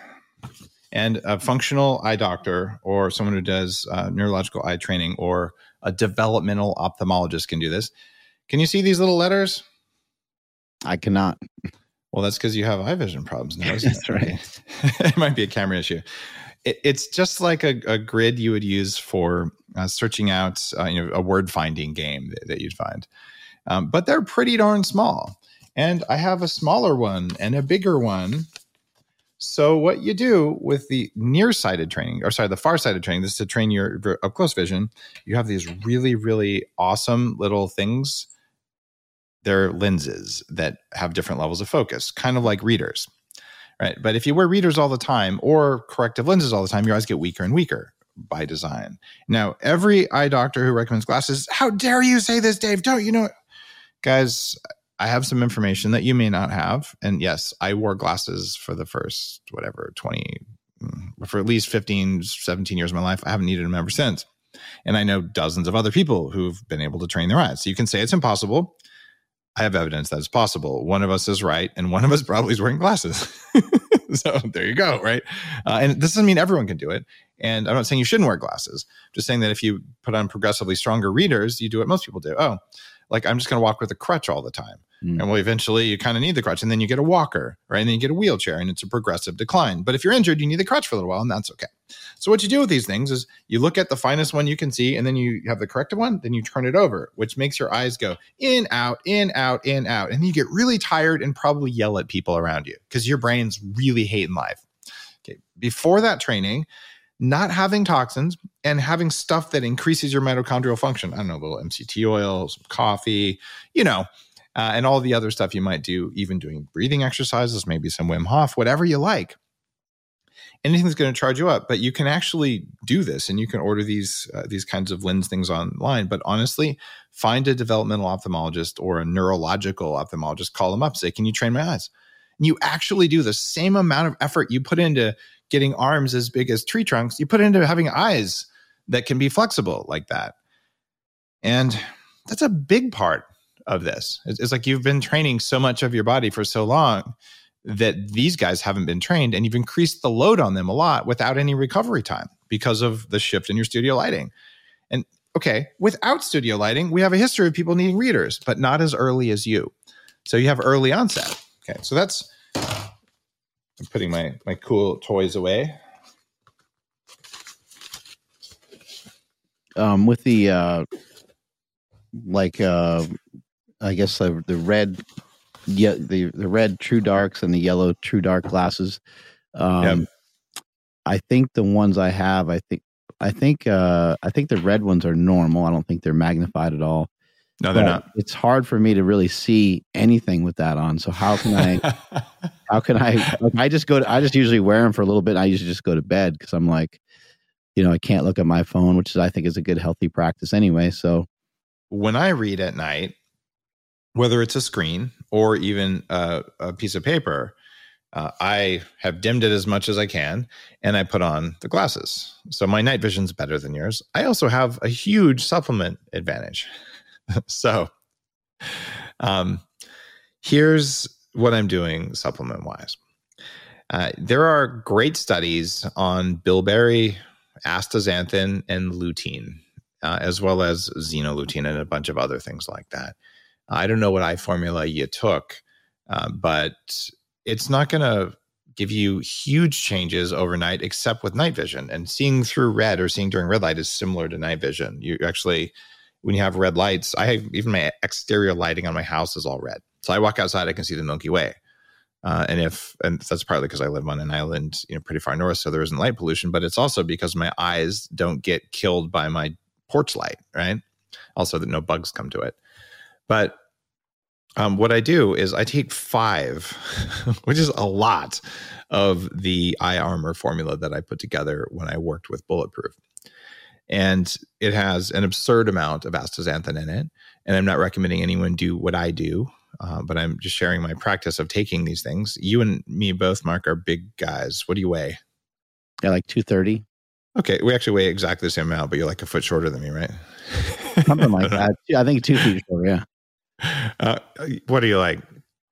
[SPEAKER 1] and a functional eye doctor or someone who does uh, neurological eye training or a developmental ophthalmologist can do this. Can you see these little letters?
[SPEAKER 3] I cannot.
[SPEAKER 1] Well, that's because you have eye vision problems now, isn't
[SPEAKER 3] That's
[SPEAKER 1] it?
[SPEAKER 3] right.
[SPEAKER 1] It might be a camera issue. It, it's just like a, a grid you would use for uh, searching out uh, you know, a word finding game that, that you'd find. Um, but they're pretty darn small. And I have a smaller one and a bigger one. So what you do with the nearsighted training, or sorry, the far-sighted training, this is to train your up-close vision. You have these really, really awesome little things. They're lenses that have different levels of focus, kind of like readers, right? But if you wear readers all the time or corrective lenses all the time, your eyes get weaker and weaker by design. Now, every eye doctor who recommends glasses, how dare you say this, Dave? Don't you know? Guys, I have some information that you may not have. And yes, I wore glasses for the first, whatever, twenty, for at least fifteen, seventeen years of my life. I haven't needed them ever since. And I know dozens of other people who've been able to train their eyes. So you can say it's impossible. I have evidence that it's possible. One of us is right, and one of us probably is wearing glasses. So there you go, right? Uh, and this doesn't mean everyone can do it. And I'm not saying you shouldn't wear glasses. I'm just saying that if you put on progressively stronger readers, you do what most people do. Oh, like I'm just going to walk with a crutch all the time. Mm. And well, eventually you kind of need the crutch, and then you get a walker, right? And then you get a wheelchair, and it's a progressive decline. But if you're injured, you need the crutch for a little while, and that's okay. So what you do with these things is you look at the finest one you can see, and then you have the corrective one, then you turn it over, which makes your eyes go in, out, in, out, in, out. And you get really tired and probably yell at people around you because your brain's really hating life. Okay. Before that training, not having toxins and having stuff that increases your mitochondrial function. I don't know, a little M C T oil, some coffee, you know, uh, and all the other stuff you might do, even doing breathing exercises, maybe some Wim Hof, whatever you like. Anything that's going to charge you up, but you can actually do this, and you can order these uh, these kinds of lens things online. But honestly, find a developmental ophthalmologist or a neurological ophthalmologist, call them up, say, can you train my eyes? And you actually do the same amount of effort you put into getting arms as big as tree trunks, you put into having eyes that can be flexible like that. And that's a big part of this. It's, it's like you've been training so much of your body for so long that these guys haven't been trained, and you've increased the load on them a lot without any recovery time because of the shift in your studio lighting. And okay, without studio lighting, we have a history of people needing readers, but not as early as you. So you have early onset. Okay, so that's, I'm putting my, my cool toys away.
[SPEAKER 3] Um, with the, uh, like, uh, I guess the, the red, yeah, the, the red True Darks and the yellow True Dark glasses. Um, yep. I think the ones I have, I think, I think, uh, I think the red ones are normal. I don't think they're magnified at all.
[SPEAKER 1] No, they're but not.
[SPEAKER 3] It's hard for me to really see anything with that on. So how can I, how can I, I just go to, I just usually wear them for a little bit. And I usually just go to bed because I'm like, you know, I can't look at my phone, which is, I think is a good, healthy practice anyway. So
[SPEAKER 1] when I read at night, whether it's a screen or even a, a piece of paper, uh, I have dimmed it as much as I can, and I put on the glasses. So my night vision's better than yours. I also have a huge supplement advantage. So um, here's what I'm doing supplement-wise. Uh, there are great studies on bilberry, astaxanthin, and lutein, uh, as well as xenolutein and a bunch of other things like that. I don't know what eye formula you took, uh, but it's not going to give you huge changes overnight, except with night vision. And seeing through red or seeing during red light is similar to night vision. You actually, when you have red lights, I have even my exterior lighting on my house is all red. So I walk outside, I can see the Milky Way. Uh, and if, and that's partly because I live on an island, you know, pretty far north, so there isn't light pollution, but it's also because my eyes don't get killed by my porch light, right? Also that no bugs come to it. But um, what I do is I take five, which is a lot, of the eye armor formula that I put together when I worked with Bulletproof. And it has an absurd amount of astaxanthin in it. And I'm not recommending anyone do what I do, uh, but I'm just sharing my practice of taking these things. You and me both, Mark, are big guys. What do you weigh?
[SPEAKER 3] Yeah, like two thirty.
[SPEAKER 1] Okay, we actually weigh exactly the same amount, but you're like a foot shorter than me, right?
[SPEAKER 3] Something like that. I think two feet shorter, yeah.
[SPEAKER 1] Uh, what are you like?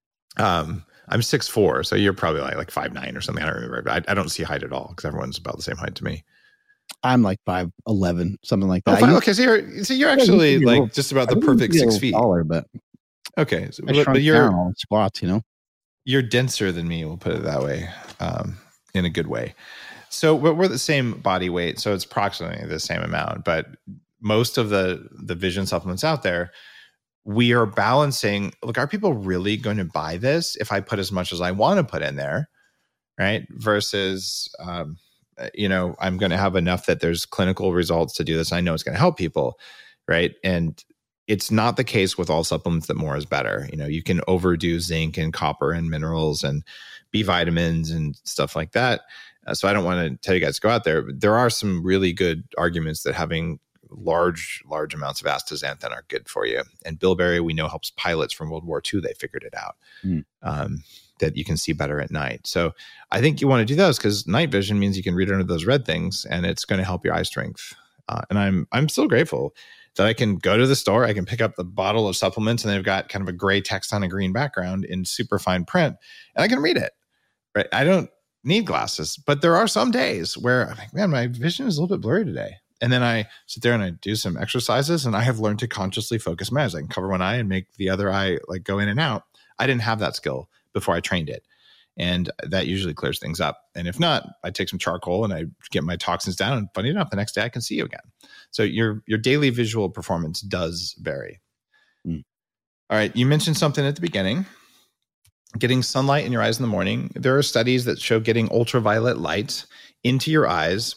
[SPEAKER 1] Um, I'm six foot four, so you're probably like like five nine or something. I don't remember, but I, I don't see height at all because everyone's about the same height to me.
[SPEAKER 3] I'm like five eleven, something like that.
[SPEAKER 1] Oh, five, okay, so you're so you're actually yeah, like little, just about the perfect six feet.
[SPEAKER 3] Taller, but
[SPEAKER 1] okay, so,
[SPEAKER 3] I
[SPEAKER 1] but, but you're
[SPEAKER 3] down all squats, you know.
[SPEAKER 1] You're denser than me. We'll put it that way, um, in a good way. So we're the same body weight, so it's approximately the same amount. But most of the the vision supplements out there, we are balancing. Look, are people really going to buy this if I put as much as I want to put in there, right? Versus, um, you know, I'm going to have enough that there's clinical results to do this. I know it's going to help people, right? And it's not the case with all supplements that more is better. You know, you can overdo zinc and copper and minerals and B vitamins and stuff like that. Uh, so I don't want to tell you guys to go out there, but there are some really good arguments that having large, large amounts of astaxanthin are good for you. And bilberry, we know, helps pilots from World War Two. They figured it out, mm. um, that you can see better at night. So I think you want to do those because night vision means you can read under those red things and it's going to help your eye strength. Uh, and I'm I'm still grateful that I can go to the store, I can pick up the bottle of supplements and they've got kind of a gray text on a green background in super fine print and I can read it, right? I don't need glasses, but there are some days where I'm like, man, my vision is a little bit blurry today. And then I sit there and I do some exercises and I have learned to consciously focus my eyes. I can cover one eye and make the other eye like go in and out. I didn't have that skill before I trained it. And that usually clears things up. And if not, I take some charcoal and I get my toxins down. And funny enough, the next day I can see you again. So your, your daily visual performance does vary. Mm. All right. You mentioned something at the beginning, getting sunlight in your eyes in the morning. There are studies that show getting ultraviolet light into your eyes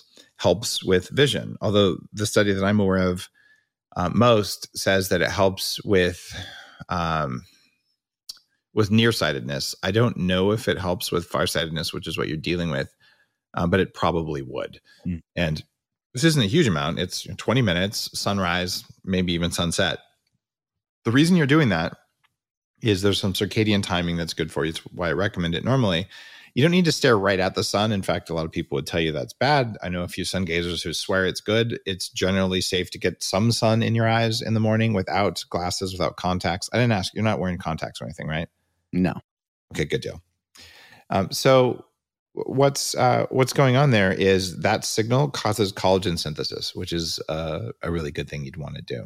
[SPEAKER 1] helps with vision. Although the study that I'm aware of uh, most says that it helps with um, with nearsightedness. I don't know if it helps with farsightedness, which is what you're dealing with, uh, but it probably would. Mm. And this isn't a huge amount. It's twenty minutes, sunrise, maybe even sunset. The reason you're doing that is there's some circadian timing that's good for you. It's why I recommend it normally. You don't need to stare right at the sun. In fact, a lot of people would tell you that's bad. I know a few sun gazers who swear it's good. It's generally safe to get some sun in your eyes in the morning without glasses, without contacts. I didn't ask, you're not wearing contacts or anything, right?
[SPEAKER 3] No.
[SPEAKER 1] Okay, good deal. Um, so what's uh, what's going on there is that signal causes collagen synthesis, which is uh, a really good thing you'd want to do.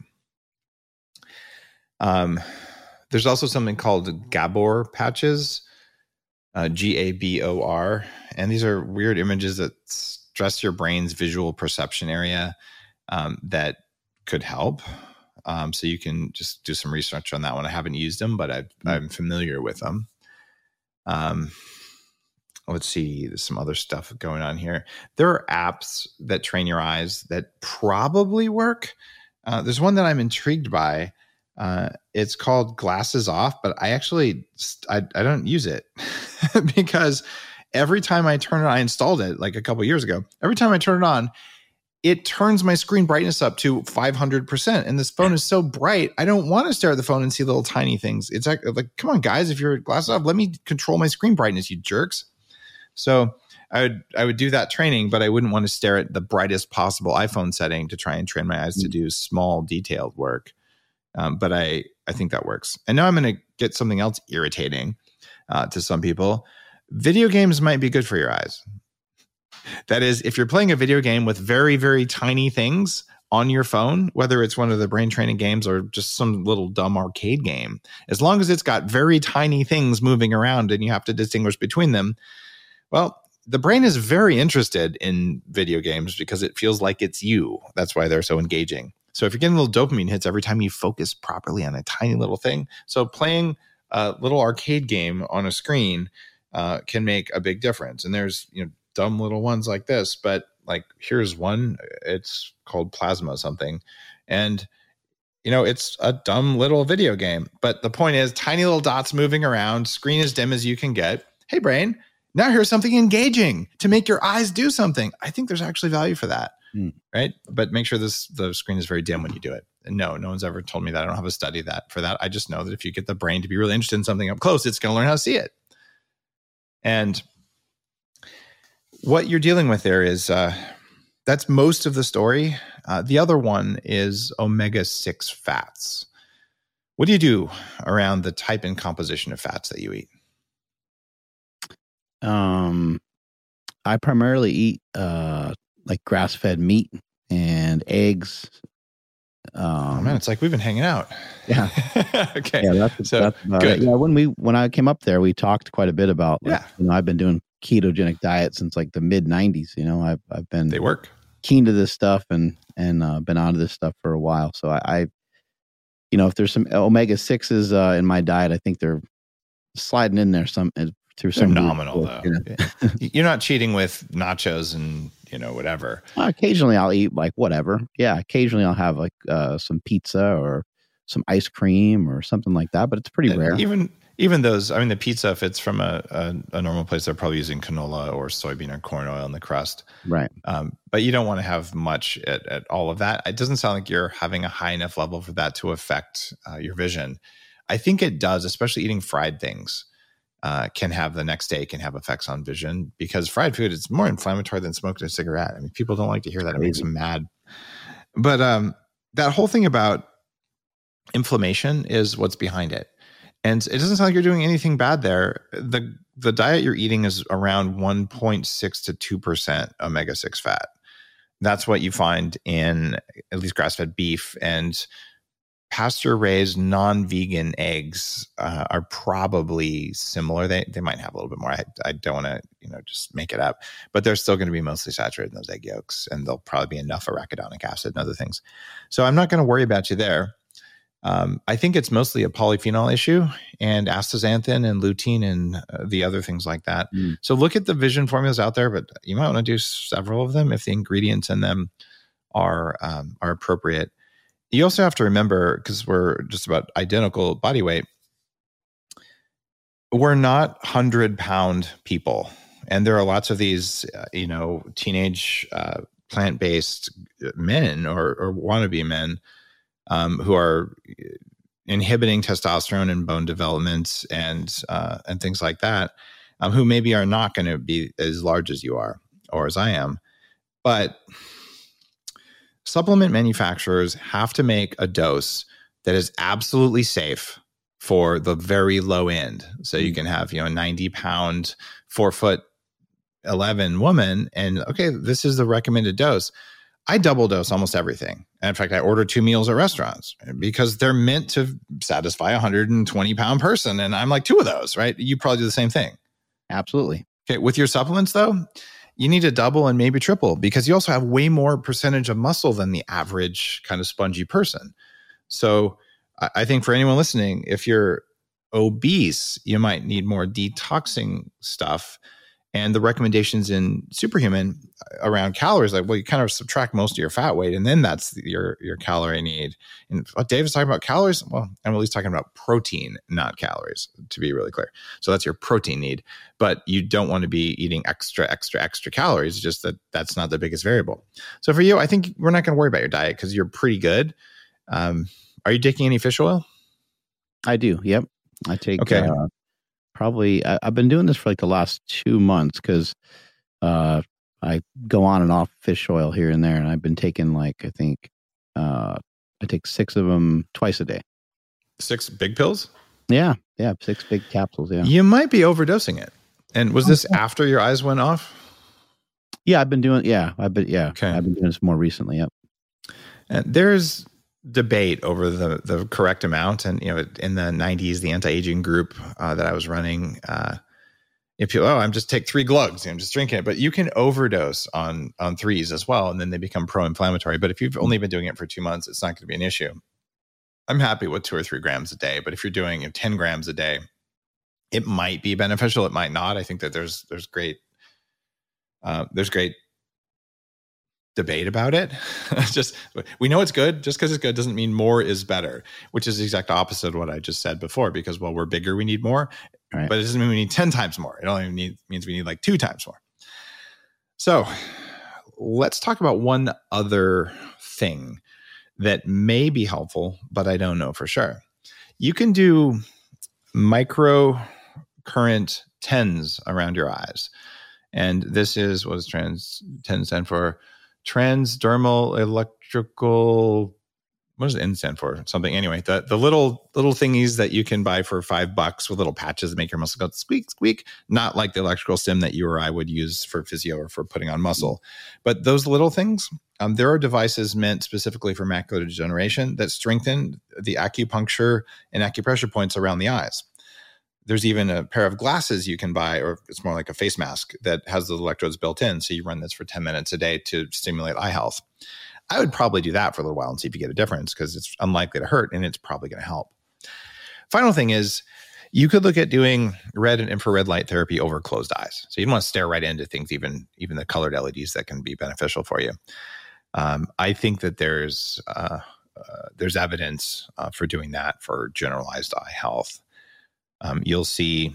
[SPEAKER 1] Um, there's also something called Gabor patches. Uh, G A B O R. And these are weird images that stress your brain's visual perception area um, that could help. Um, so you can just do some research on that one. I haven't used them, but I've, I'm familiar with them. Um, let's see, there's some other stuff going on here. There are apps that train your eyes that probably work. Uh, there's one that I'm intrigued by. Uh, it's called Glasses Off, but I actually, I, I don't use it because every time I turn it, I installed it like a couple years ago. Every time I turn it on, it turns my screen brightness up to five hundred percent. And this phone is so bright, I don't want to stare at the phone and see little tiny things. It's like, like come on, guys, if you're Glasses Off, let me control my screen brightness, you jerks. So I would, I would do that training, but I wouldn't want to stare at the brightest possible iPhone setting to try and train my eyes mm. to do small detailed work. Um, but I, I think that works. And now I'm going to get something else irritating uh, to some people. Video games might be good for your eyes. That is, if you're playing a video game with very, very tiny things on your phone, whether it's one of the brain training games or just some little dumb arcade game, as long as it's got very tiny things moving around and you have to distinguish between them, well, the brain is very interested in video games because it feels like it's you. That's why they're so engaging. So if you're getting little dopamine hits every time you focus properly on a tiny little thing, so playing a little arcade game on a screen uh, can make a big difference. And there's, you know, dumb little ones like this, but like here's one. It's called Plasma something, and you know it's a dumb little video game. But the point is, tiny little dots moving around, screen as dim as you can get. Hey brain, now here's something engaging to make your eyes do something. I think there's actually value for that. Mm. Right. But make sure this the screen is very dim when you do it. And no, no one's ever told me that. I don't have a study that for that. I just know that if you get the brain to be really interested in something up close, it's going to learn how to see it. And what you're dealing with there is uh, that's most of the story. Uh, the other one is omega six fats. What do you do around the type and composition of fats that you eat?
[SPEAKER 3] Um, I primarily eat uh, like grass-fed meat and eggs. Um,
[SPEAKER 1] oh man, it's like we've been hanging out.
[SPEAKER 3] Yeah.
[SPEAKER 1] Okay.
[SPEAKER 3] Yeah, that's,
[SPEAKER 1] so
[SPEAKER 3] that's about
[SPEAKER 1] good.
[SPEAKER 3] it. Yeah, when we when I came up there, we talked quite a bit about. Like,
[SPEAKER 1] yeah.
[SPEAKER 3] You know, I've been doing ketogenic diet since like the mid nineties. You know, I've I've been
[SPEAKER 1] they work
[SPEAKER 3] keen to this stuff and and uh, been onto this stuff for a while. So I, I you know, if there's some omega sixes uh, in my diet, I think they're sliding in there some through some
[SPEAKER 1] phenomenal though. You know? You're not cheating with nachos and you know whatever.
[SPEAKER 3] Well, occasionally I'll eat like whatever. Yeah, occasionally I'll have like uh, some pizza or some ice cream or something like that, but it's pretty
[SPEAKER 1] and
[SPEAKER 3] rare.
[SPEAKER 1] Even even those, I mean, the pizza, if it's from a, a, a normal place, they're probably using canola or soybean or corn oil in the crust.
[SPEAKER 3] Right.
[SPEAKER 1] Um, but you don't want to have much at, at all of that. It doesn't sound like you're having a high enough level for that to affect uh, your vision. I think it does, especially eating fried things uh, can have the next day can have effects on vision because fried food is more inflammatory than smoking a cigarette. I mean, people don't like to hear that. It makes them mad. But um, that whole thing about inflammation is what's behind it. And it doesn't sound like you're doing anything bad there. The the diet you're eating is around one point six to two percent omega six fat. That's what you find in at least grass-fed beef, and pasture-raised non-vegan eggs uh, are probably similar. They they might have a little bit more. I, I don't want to you know just make it up, but they're still going to be mostly saturated in those egg yolks, and there'll probably be enough arachidonic acid and other things. So I'm not going to worry about you there. Um, I think it's mostly a polyphenol issue and astaxanthin and lutein and uh, the other things like that.
[SPEAKER 3] Mm.
[SPEAKER 1] So look at the vision formulas out there, but you might want to do several of them if the ingredients in them are um, are appropriate. You also have to remember, because we're just about identical body weight, we're not hundred pound people, and there are lots of these, uh, you know, teenage uh, plant based men or, or wannabe men. Um, who are inhibiting testosterone and bone development and uh, and things like that, um, who maybe are not going to be as large as you are or as I am. But supplement manufacturers have to make a dose that is absolutely safe for the very low end. So you can have, you know, a ninety pound, four foot eleven woman, and okay, this is the recommended dose. I double dose almost everything. And in fact, I order two meals at restaurants because they're meant to satisfy a one hundred twenty pound person. And I'm like two of those, right? You probably do the same thing.
[SPEAKER 3] Absolutely.
[SPEAKER 1] Okay. With your supplements though, you need to double and maybe triple because you also have way more percentage of muscle than the average kind of spongy person. So I think for anyone listening, if you're obese, you might need more detoxing stuff. And the recommendations in Superhuman around calories, like, well, you kind of subtract most of your fat weight, and then that's your your calorie need. And what Dave is talking about calories, well, I'm at least talking about protein, not calories, to be really clear. So that's your protein need, but you don't want to be eating extra, extra, extra calories. Just that that's not the biggest variable. So for you, I think we're not going to worry about your diet because you're pretty good. Um, are you taking any fish oil?
[SPEAKER 3] I do. Yep. I take.
[SPEAKER 1] Okay.
[SPEAKER 3] Uh, Probably, I, I've been doing this for like the last two months because uh, I go on and off fish oil here and there, and I've been taking like I think uh, I take six of them twice a day.
[SPEAKER 1] Six big pills?
[SPEAKER 3] Yeah, yeah, six big capsules. Yeah,
[SPEAKER 1] You might be overdosing it. And was this after your eyes went off?
[SPEAKER 3] yeah, I've been doing. Yeah, I've been. Yeah,
[SPEAKER 1] Okay.
[SPEAKER 3] I've been doing this more recently. Yep.
[SPEAKER 1] And there's debate over the the correct amount. And, you know, in the nineties, the anti-aging group uh, that I was running, uh, if you, oh, I'm just take three glugs, you know, I'm just drinking it, but you can overdose on, on threes as well. And then they become pro-inflammatory. But if you've only been doing it for two months, it's not going to be an issue. I'm happy with two or three grams a day, but if you're doing you know, ten grams a day, it might be beneficial. It might not. I think that there's, there's great, uh, there's great debate about it. Just we know it's good. Just because it's good doesn't mean more is better, which is the exact opposite of what I just said before. Because well, we're bigger, we need more,
[SPEAKER 3] Right.
[SPEAKER 1] but it doesn't mean we need ten times more. It only need, means we need like two times more. So let's talk about one other thing that may be helpful, but I don't know for sure. You can do micro current tens around your eyes, and this is what does trans ten stand for? Transdermal electrical, what does the N stand for? Something. Anyway, the, the little little thingies that you can buy for five bucks with little patches that make your muscle go squeak, squeak. Not like the electrical stim that you or I would use for physio or for putting on muscle. But those little things, um, there are devices meant specifically for macular degeneration that strengthen the acupuncture and acupressure points around the eyes. There's even a pair of glasses you can buy, or it's more like a face mask that has those electrodes built in. So you run this for ten minutes a day to stimulate eye health. I would probably do that for a little while and see if you get a difference because it's unlikely to hurt and it's probably going to help. Final thing is you could look at doing red and infrared light therapy over closed eyes. So you don't want to stare right into things, even, even the colored L E Ds that can be beneficial for you. Um, I think that there's, uh, uh, there's evidence uh, for doing that for generalized eye health. Um, you'll see,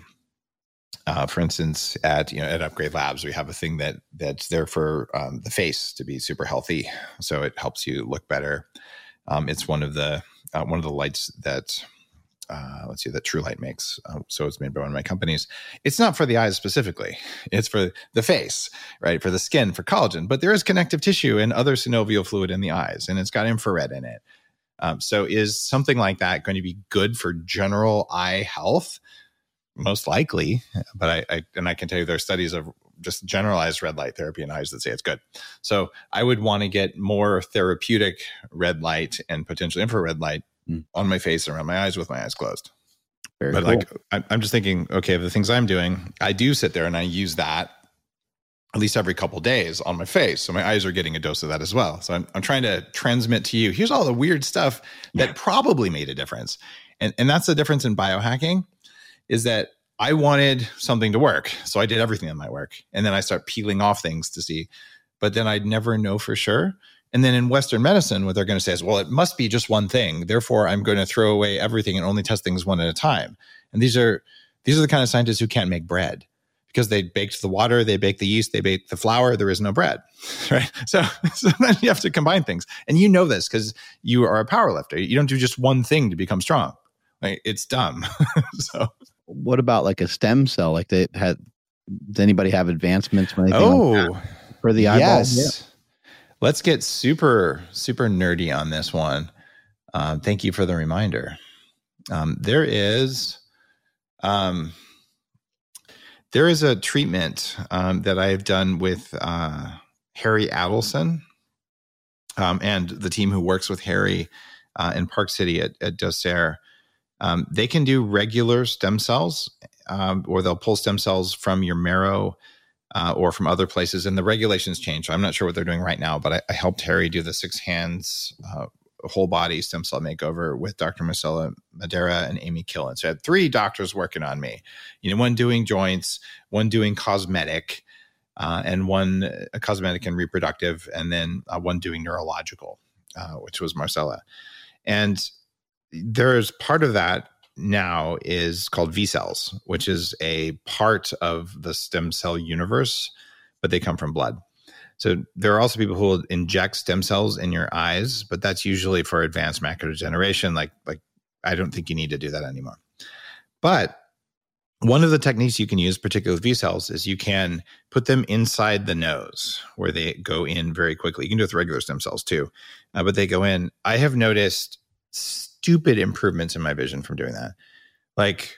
[SPEAKER 1] uh, for instance, at you know at Upgrade Labs, we have a thing that that's there for um, the face to be super healthy, so it helps you look better. Um, it's one of the uh, one of the lights that uh, let's see that True Light makes. Uh, so it's made by one of my companies. It's not for the eyes specifically; it's for the face, right? For the skin, for collagen. But there is connective tissue and other synovial fluid in the eyes, and it's got infrared in it. Um, so is something like that going to be good for general eye health? Most likely, but I, I and I can tell you there are studies of just generalized red light therapy in eyes that say it's good. So I would want to get more therapeutic red light and potentially infrared light mm. on my face and around my eyes with my eyes closed.
[SPEAKER 3] Very
[SPEAKER 1] but
[SPEAKER 3] cool.
[SPEAKER 1] like I'm just thinking, okay, the things I'm doing, I do sit there and I use that at least every couple of days on my face. So my eyes are getting a dose of that as well. So I'm, I'm trying to transmit to you, here's all the weird stuff that probably made a difference. And, and that's the difference in biohacking, is that I wanted something to work. So I did everything that might work. And then I start peeling off things to see, but then I'd never know for sure. And then in Western medicine, what they're going to say is, well, it must be just one thing. Therefore, I'm going to throw away everything and only test things one at a time. And these are, these are the kind of scientists who can't make bread. Because they baked the water, they baked the yeast, they baked the flour, there is no bread, right? So, so then you have to combine things. And you know this because you are a power lifter. You don't do just one thing to become strong. Like, it's dumb. So,
[SPEAKER 3] what about like a stem cell? Like they had, does anybody have advancements or anything
[SPEAKER 1] oh,
[SPEAKER 3] like that for the eyeball?
[SPEAKER 1] Yes.
[SPEAKER 3] Yeah.
[SPEAKER 1] Let's get super, super nerdy on this one. Um, thank you for the reminder. Um, there is... Um, There is a treatment um, that I have done with uh, Harry Adelson um, and the team who works with Harry uh, in Park City at, at Docere. Um, they can do regular stem cells, um, or they'll pull stem cells from your marrow uh, or from other places. And the regulations change. So I'm not sure what they're doing right now, but I, I helped Harry do the six hands uh, whole body stem cell makeover with Doctor Marcella Madera and Amy Killen. So I had three doctors working on me, you know, one doing joints, one doing cosmetic, uh, and one uh, cosmetic and reproductive, and then uh, one doing neurological, uh, which was Marcella. And there's part of that now is called V cells, which is a part of the stem cell universe, but they come from blood. So there are also people who will inject stem cells in your eyes, but that's usually for advanced macular degeneration. Like, like I don't think you need to do that anymore. But one of the techniques you can use, particularly with V cells, is you can put them inside the nose where they go in very quickly. You can do it with regular stem cells too, uh, but they go in. I have noticed stupid improvements in my vision from doing that. Like,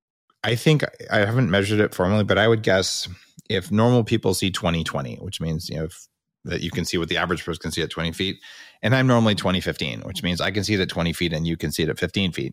[SPEAKER 1] I think I haven't measured it formally, but I would guess if normal people see twenty twenty, which means, you know, if, that you can see what the average person can see at twenty feet. And I'm normally twenty fifteen, which means I can see it at twenty feet and you can see it at fifteen feet.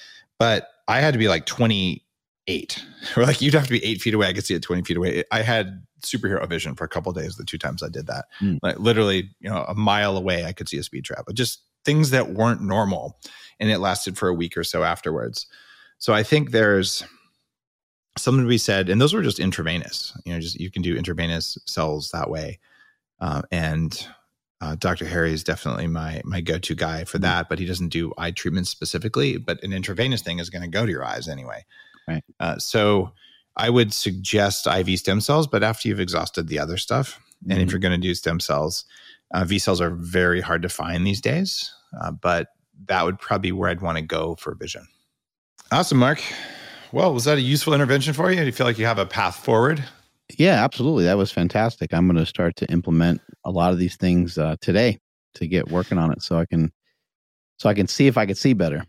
[SPEAKER 1] But I had to be like twenty-eight, or like you'd have to be eight feet away. I could see it twenty feet away. I had superhero vision for a couple of days, the two times I did that. Mm. Like literally, you know, a mile away, I could see a speed trap, but just things that weren't normal. And it lasted for a week or so afterwards. So I think there's something to be said, and those were just intravenous. You know, just you can do intravenous cells that way. Uh, and uh, Doctor Harry is definitely my my go-to guy for that, but he doesn't do eye treatment specifically. But an intravenous thing is going to go to your eyes anyway.
[SPEAKER 3] Right. Uh,
[SPEAKER 1] so I would suggest I V stem cells, but after you've exhausted the other stuff, mm-hmm. and if you're going to do stem cells, uh, V cells are very hard to find these days. Uh, but that would probably be where I'd want to go for vision. Awesome, Mark. Well, was that a useful intervention for you? Do you feel like you have a path forward?
[SPEAKER 3] Yeah, absolutely. That was fantastic. I'm going to start to implement a lot of these things uh, today to get working on it, so I can, so I can see if I can see better.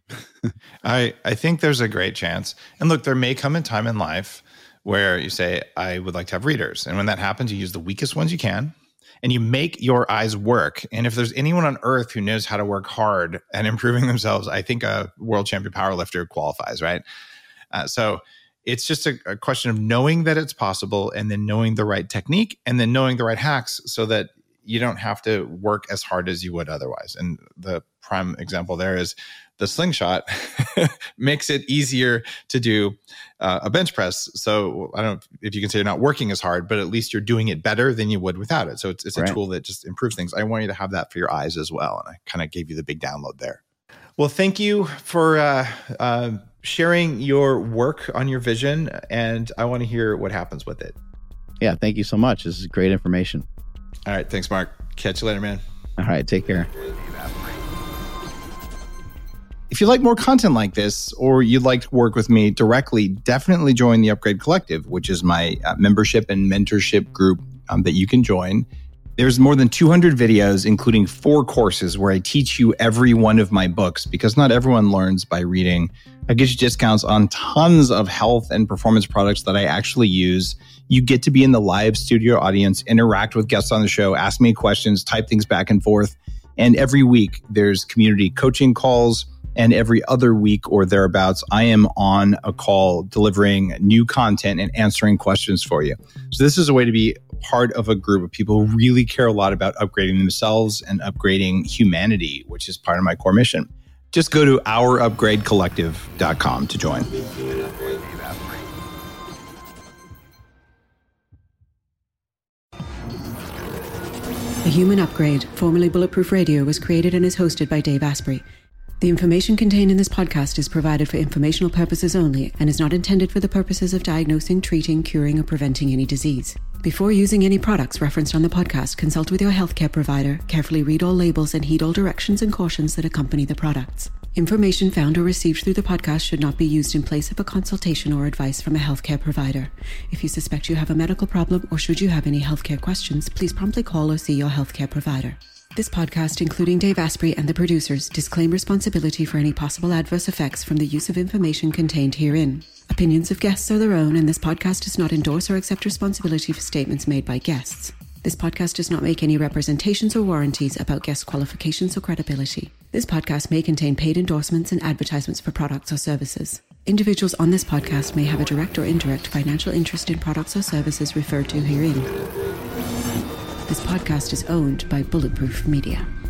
[SPEAKER 1] I I think there's a great chance. And look, there may come a time in life where you say, I would like to have readers, and when that happens, you use the weakest ones you can, and you make your eyes work. And if there's anyone on earth who knows how to work hard and improving themselves, I think a world champion powerlifter qualifies, right? Uh, so it's just a, a question of knowing that it's possible, and then knowing the right technique, and then knowing the right hacks so that you don't have to work as hard as you would otherwise. And the prime example there is the slingshot makes it easier to do uh, a bench press. So I don't know if you can say you're not working as hard, but at least you're doing it better than you would without it. So it's, it's a right. tool that just improves things. I want you to have that for your eyes as well. And I kind of gave you the big download there. Well, thank you for uh, uh, sharing your work on your vision, and I want to hear what happens with it.
[SPEAKER 3] Yeah, thank you so much. This is great information.
[SPEAKER 1] All right, thanks, Mark. Catch you later, man.
[SPEAKER 3] All right, take care.
[SPEAKER 1] If you like more content like this, or you'd like to work with me directly, definitely join the Upgrade Collective, which is my uh, membership and mentorship group um, that you can join. There's more than two hundred videos, including four courses where I teach you every one of my books, because not everyone learns by reading. I get you discounts on tons of health and performance products that I actually use. You get to be in the live studio audience, interact with guests on the show, ask me questions, type things back and forth. And every week there's community coaching calls. And every other week or thereabouts, I am on a call delivering new content and answering questions for you. So this is a way to be
[SPEAKER 6] part of a group of people who really care a lot about upgrading themselves and upgrading humanity, which is part of my core mission. Just go to our upgrade collective dot com to join.
[SPEAKER 7] The Human Upgrade, formerly Bulletproof Radio, was created and is hosted by Dave Asprey. The information contained in this podcast is provided for informational purposes only and is not intended for the purposes of diagnosing, treating, curing, or preventing any disease. Before using any products referenced on the podcast, consult with your healthcare provider, carefully read all labels, and heed all directions and cautions that accompany the products. Information found or received through the podcast should not be used in place of a consultation or advice from a healthcare provider. If you suspect you have a medical problem or should you have any healthcare questions, please promptly call or see your healthcare provider. This podcast, including Dave Asprey and the producers, disclaim responsibility for any possible adverse effects from the use of information contained herein. Opinions of guests are their own, and this podcast does not endorse or accept responsibility for statements made by guests. This podcast does not make any representations or warranties about guest qualifications or credibility. This podcast may contain paid endorsements and advertisements for products or services. Individuals on this podcast may have a direct or indirect financial interest in products or services referred to herein. This podcast is owned by Bulletproof Media.